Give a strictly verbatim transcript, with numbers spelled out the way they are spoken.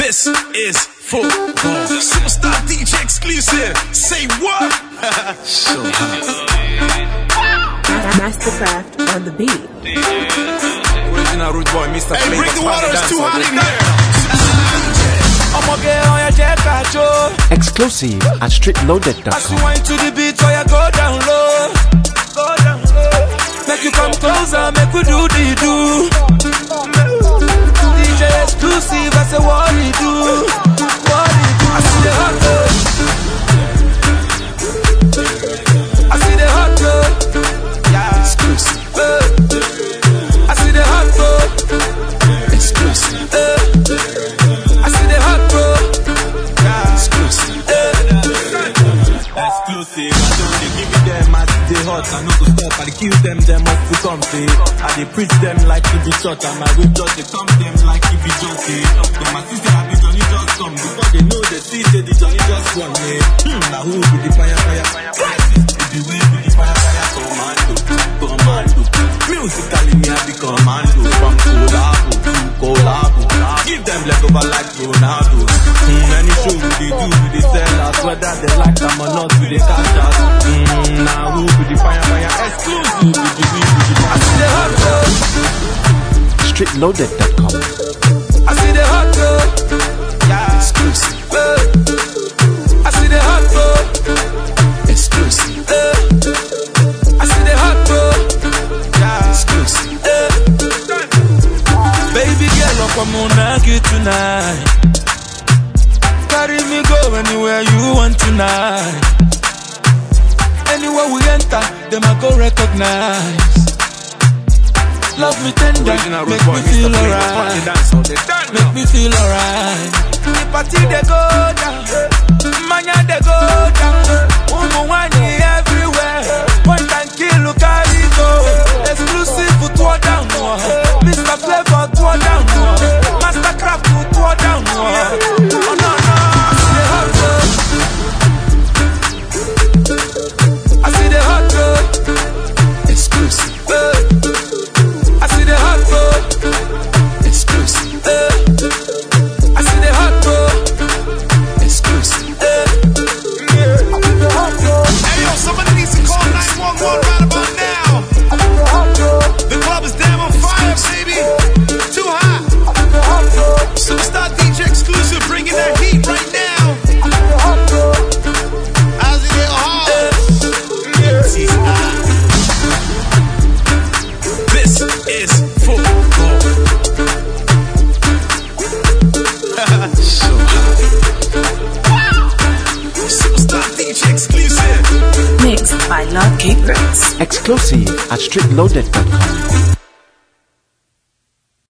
This is football. Superstar D J exclusive. Say what? So hot. Mastercraft on the beat. Original Rude Boy, Mister Hey, bring the water, it's too hot in here. I'ma get on your jet patrol. Exclusive at street loaded dot As you com. wind to the beat, so you go down low. Go down low. Make you come closer, make we do the do. D J exclusive, I say what he do. What he do. I see the hot girl. I see the hot girl. Yeah. Exclusive. Uh, I see the hot girl. Exclusive. Uh, I see the hot girl. Yeah. Exclusive. Exclusive, I don't dey give it them as they hot. I no go stop, I dey kill them, them off to something. I dey preach them like if it short, and my way just dey thump them like if it just dey. Them my sister and the Johnny just come, before they know they see say the Johnny just run me. Hmm, now who be the fire, fire, fire, fire? If the way be the fire, fire, commando, commando. Musically me I be commando, from collabo to collabo. Give them leftover like Ronaldo. Hmm, any show we dey do, we dey sell out, whether they like them or not, we dey cash out. Hmm, now who be the fire, fire? Exclusive, we the beat, we the fire. I see the hot girl. street loaded dot com. I see the hot girl. Yeah. Exclusive. Uh, I see the hot girl. Exclusive. Uh, I see the hot girl. Yeah. Exclusive. Uh, baby girl, up I'm on you tonight. Carry me go anywhere you want tonight. Anywhere we enter, them I go recognize. Love me tender, Original make Rude Boy, me Mister feel Flavor, alright. the dance all day. Turn Make up. me feel alright. The party they go down, manya they go down. Umu wani everywhere. Point and kill, look at it go. Exclusive for two down, Mister Flavor two down, Mastercraft two down. Oh no no, I see the hot girl. I see the hot girl. Exclusive. I see the hot girl. Exclusive. I see the hot girl. Exclusive. I see the hot girl. Hey yo, somebody needs to call nine one one right about now. I see the hot girl. The club is damn on fire, baby. Too hot. I see the hot girl. Superstar D J exclusive, bringing that heat right now. I see the hot girl. How's it get hard? She's hot. This is football. So hot. Superstar D J exclusive. Mixed by Love Cake Bricks. Exclusive at street loaded dot com.